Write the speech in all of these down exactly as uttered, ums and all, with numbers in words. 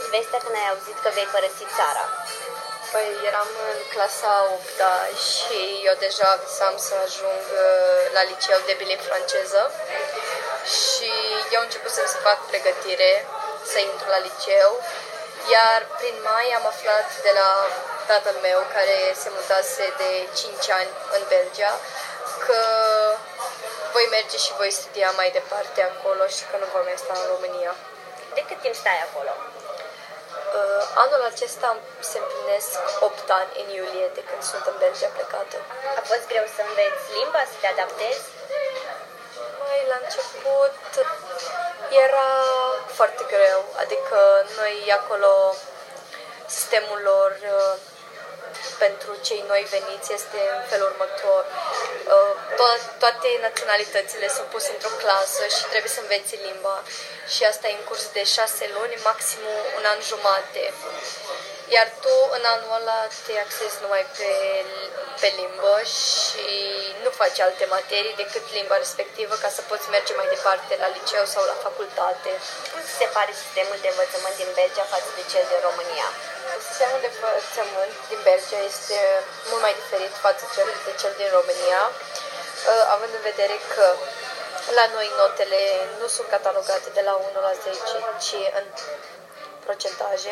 vestea când ai auzit că vei părăsi țara? Păi eram în clasa a opta și eu deja visam să ajung la liceu de bilimb franceză și eu începusem să fac pregătire să intru la liceu, iar prin mai am aflat de la tatăl meu, care se mutase de cinci ani în Belgia, că voi merge și voi studia mai departe acolo și că nu vom mai sta în România. De cât timp stai acolo? Uh, anul acesta se împlinesc opt ani în iulie de când sunt în Belgia plecată. A fost greu să înveți limba, să te adaptezi? Mai la început era foarte greu, adică noi acolo, sistemul lor uh, pentru cei noi veniți este în felul următor. Uh, to- toate naționalitățile sunt puse într-o clasă și trebuie să înveți limba. Și asta e în curs de șase luni, maximum un an jumate. Iar tu, în anul ăla, te axezi numai pe, pe limbă și nu faci alte materii decât limba respectivă ca să poți merge mai departe la liceu sau la facultate. Cum se pare sistemul de învățământ din Belgia față de cel din România? Sistemul de învățământ din Belgia este mult mai diferit față de cel din România, având în vedere că la noi notele nu sunt catalogate de la unu la zece, ci în procentaje.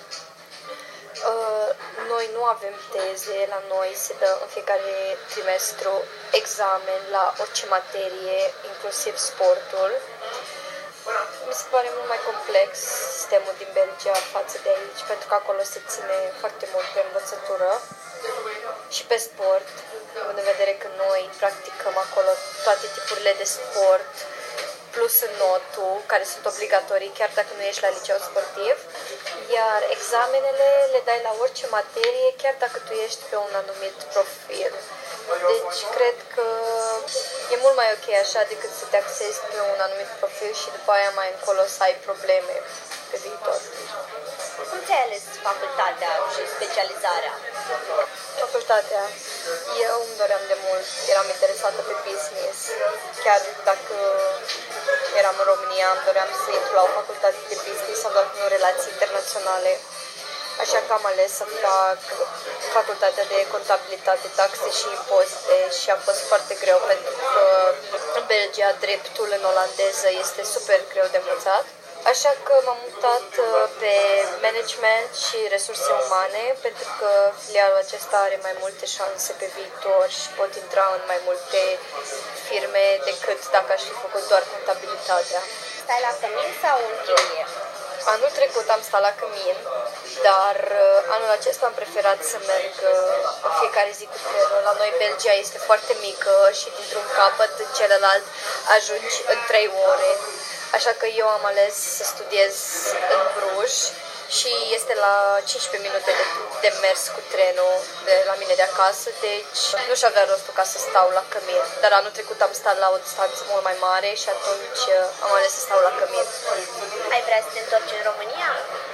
Noi nu avem teze, la noi se dă în fiecare trimestru examen la orice materie, inclusiv sportul. Mi se pare mult mai complex sistemul din Belgia față de aici, pentru că acolo se ține foarte mult pe învățătură și pe sport, având în vedere că noi practicăm acolo toate tipurile de sport, plus în notul, care sunt obligatorii chiar dacă nu ești la liceu sportiv, iar examenele le dai la orice materie, chiar dacă tu ești pe un anumit profil. Deci cred că e mult mai ok așa decât să te axezi pe un anumit profil și după aia mai încolo să ai probleme pe viitor. Cum ți-ai ales facultatea și specializarea? Facultatea. Eu îmi doream de mult, eram interesată pe business. Chiar dacă eram în România, îmi doream să intru la o facultate de business sau doar nu relații internaționale. Așa că am ales să fac facultatea de contabilitate, taxe și impozite și a fost foarte greu pentru că în Belgia dreptul în olandeză este super greu de învățat. Așa că m-am mutat pe management și resurse umane pentru că filialul acesta are mai multe șanse pe viitor și pot intra în mai multe firme decât dacă aș fi făcut doar contabilitatea. Stai la cămin sau în chirie? Anul trecut am stat la cămin, dar anul acesta am preferat să merg în fiecare zi cu trenul. La noi Belgia este foarte mică și dintr-un capăt în celălalt ajungi în trei ore. Așa că eu am ales să studiez în Bruj și este la cincisprezece minute de, de mers cu trenul de la mine de acasă, deci nu-și avea rostul ca să stau la cămin. Dar anul trecut am stat la o distanță mult mai mare și atunci am ales să stau la cămin. Ai vrea să te întorci în România?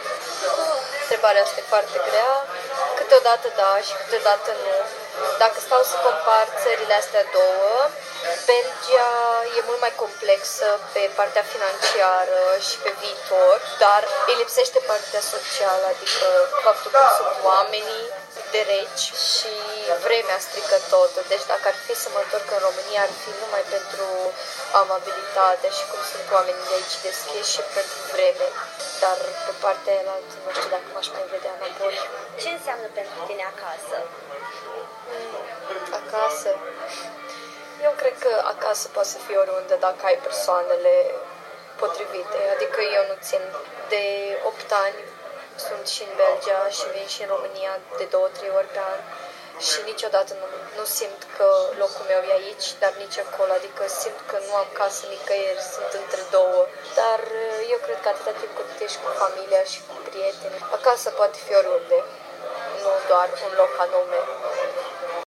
Întrebarea asta e foarte grea. Câteodată da și câteodată nu. Dacă stau să compar țările astea două, Belgia e mult mai complexă pe partea financiară și pe viitor, dar îi lipsește partea socială, adică faptul că sunt oamenii de reci și vremea strică totul. Deci dacă ar fi să mă întorc în România, ar fi numai pentru amabilitate și cum sunt oamenii de aici deschiși și pentru vreme. Dar pe partea aia nu știu dacă m-aș mai vedea înapoi. Ce înseamnă pentru tine acasă? Mm, acasă? Eu cred că acasă poate să fie oriunde dacă ai persoanele potrivite. Adică eu nu țin de opt ani, sunt și în Belgia și vin și în România de două, trei ori pe an și niciodată nu, nu simt că locul meu e aici, dar nici acolo, adică simt că nu am casă nicăieri, sunt între două. Dar eu cred că atâta timp cât ești cu familia și cu prieteni, acasă poate fi oriunde, nu doar un loc anume.